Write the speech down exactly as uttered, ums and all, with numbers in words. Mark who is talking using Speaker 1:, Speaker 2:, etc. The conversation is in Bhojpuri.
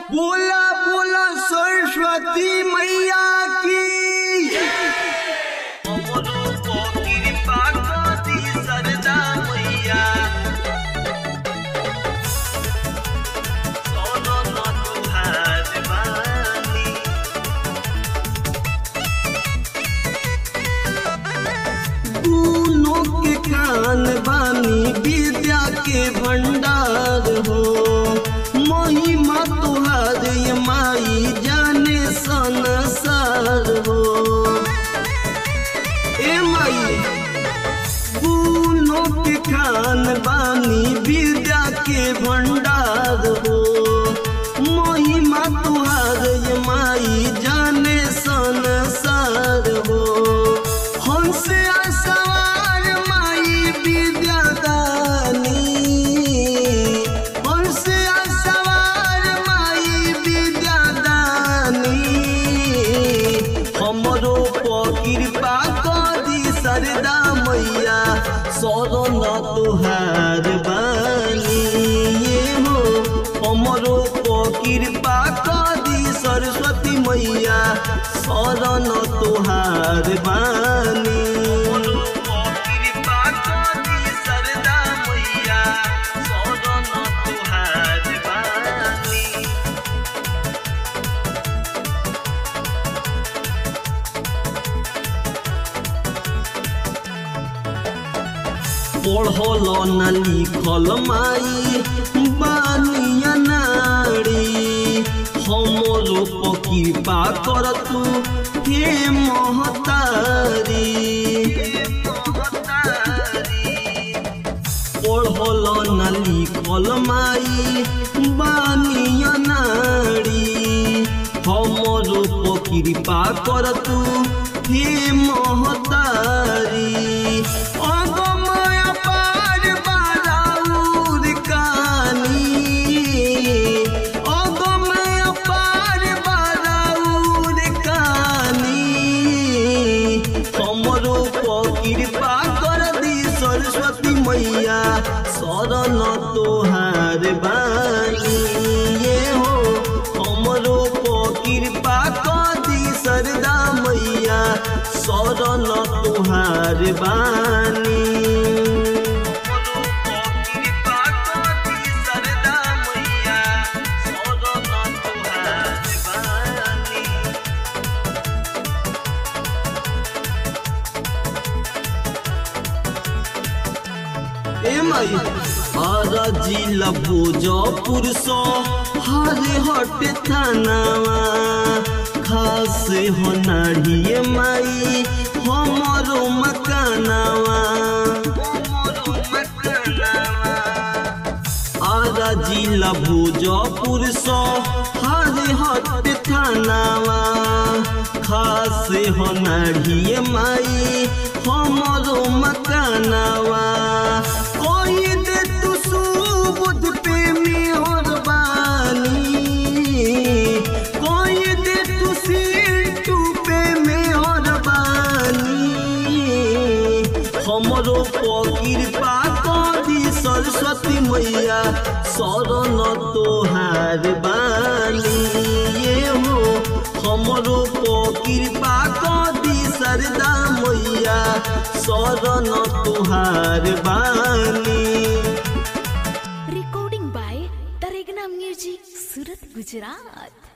Speaker 1: बोला बोला सरस्वती मैया की। दूनों के कान बानी विद्या के भंडार हो, महिमा तुहार ये माई जाने संसार हो। ए माई दूनों के कान बानी विद्या के भंडार हो, महिमा तुहार ये माई जाने संसार हो। हंस सवार माई विद्यादानी, हंस सवार माई विद्यादानी, हमरो पर कृपा करी सरदा मैया शरण तुहार बानी हो। हमरो पर कृपा करी सरस्वती मैया शरण तुहार बानी। पढ़ल न लिखल माई बानिया नारी, हमरो पर कृपा कर तू हे महतारी। पढ़ल न लिखल माई बानिया नारी, हमरो पर कृपा कर तू हे महतारी। कृपा कर दी सरस्वती मैया शरण तोहार बानी हो। हमरो पर कृपा कर दी सरदा मैया शरण तोहार बानी। हर जिला भोजपुर सो हरे हट थानावा, खास हो नाढ़िए माई हमरो मकानावा। आरा जिला भोजपुर सो हरे हट थानावा, खास हो नाढ़िए माई हमरो मकानावा। हमरो पर कृपा करी सरस्वती मैया शरण तोहार बानी हो। हमरो पर कृपा करी सरदा मैया शरण तोहार बानी।
Speaker 2: Recording by Taregna music, Surat, Gujarat.